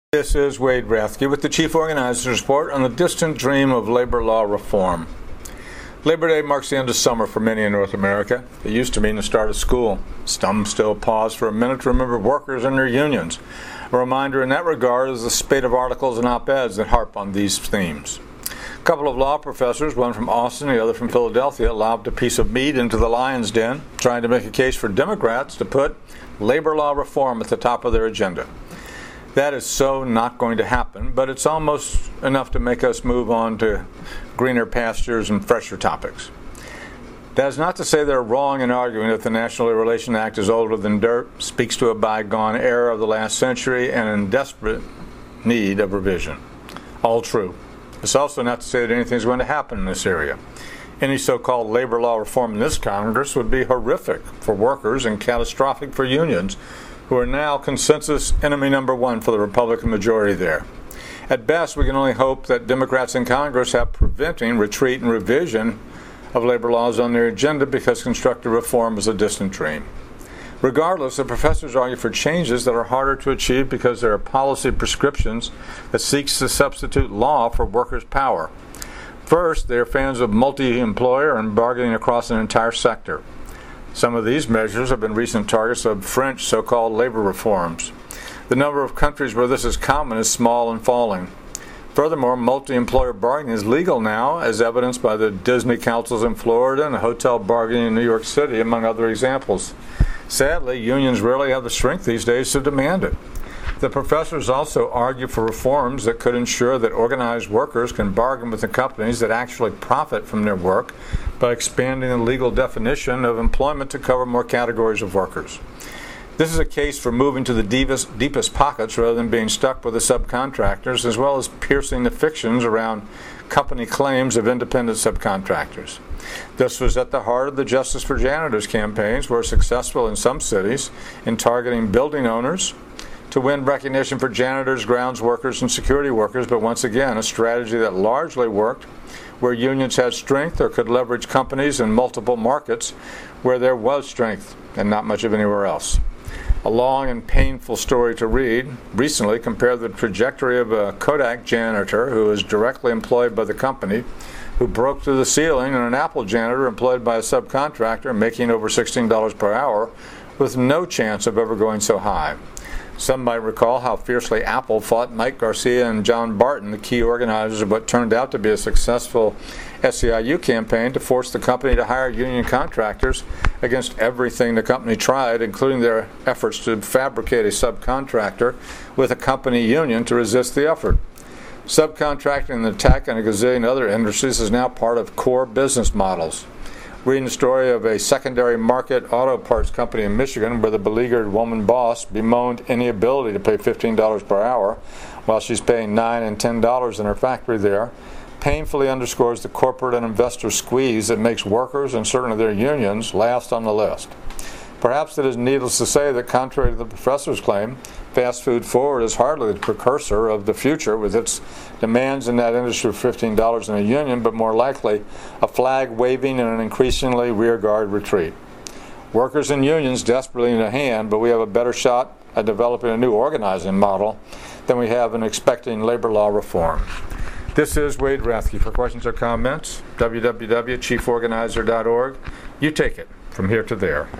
This is Wade Rathke with the Chief Organizer's Report on the distant dream of labor law reform. Labor Day marks the end of summer for many in North America. It used to mean the start of school. Some still pause for a minute to remember workers and their unions. A reminder in that regard is the spate of articles and op-eds that harp on these themes. A couple of law professors, one from Austin, the other from Philadelphia, lobbed a piece of meat into the lion's den, trying to make a case for Democrats to put labor law reform at the top of their agenda. That is so not going to happen, but it's almost enough to make us move on to greener pastures and fresher topics. That is not to say they're wrong in arguing that the National Labor Relations Act is older than dirt, speaks to a bygone era of the last century, and in desperate need of revision. All true. It's also not to say that anything is going to happen in this area. Any so-called labor law reform in this Congress would be horrific for workers and catastrophic for unions, who are now consensus enemy number one for the Republican majority there. At best, we can only hope that Democrats in Congress have preventing retreat and revision of labor laws on their agenda because constructive reform is a distant dream. Regardless, the professors argue for changes that are harder to achieve because there are policy prescriptions that seeks to substitute law for workers' power. First, they are fans of multi-employer and bargaining across an entire sector. Some of these measures have been recent targets of French so-called labor reforms. The number of countries where this is common is small and falling. Furthermore, multi-employer bargaining is legal now, as evidenced by the Disney councils in Florida and hotel bargaining in New York City, among other examples. Sadly, unions rarely have the strength these days to demand it. The professors also argue for reforms that could ensure that organized workers can bargain with the companies that actually profit from their work by expanding the legal definition of employment to cover more categories of workers. This is a case for moving to the deepest pockets rather than being stuck with the subcontractors, as well as piercing the fictions around company claims of independent subcontractors. This was at the heart of the Justice for Janitors campaigns, were successful in some cities in targeting building owners to win recognition for janitors, grounds workers, and security workers, but once again, a strategy that largely worked where unions had strength or could leverage companies in multiple markets where there was strength and not much of anywhere else. A long and painful story to read. Recently, compared the trajectory of a Kodak janitor who was directly employed by the company, who broke through the ceiling, and an Apple janitor employed by a subcontractor making over $16 per hour with no chance of ever going so high. Some might recall how fiercely Apple fought Mike Garcia and John Barton, the key organizers of what turned out to be a successful SEIU campaign to force the company to hire union contractors against everything the company tried, including their efforts to fabricate a subcontractor with a company union to resist the effort. Subcontracting in the tech and a gazillion other industries is now part of core business models. Reading the story of a secondary market auto parts company in Michigan where the beleaguered woman boss bemoaned any ability to pay $15 per hour while she's paying $9 and $10 in her factory there, painfully underscores the corporate and investor squeeze that makes workers and certainly their unions last on the list. Perhaps it is needless to say that, contrary to the professor's claim, fast food forward is hardly the precursor of the future with its demands in that industry for $15 in a union, but more likely a flag waving in an increasingly rearguard retreat. Workers and unions desperately need a hand, but we have a better shot at developing a new organizing model than we have in expecting labor law reform. This is Wade Rathke. For questions or comments, www.chieforganizer.org. You take it from here to there.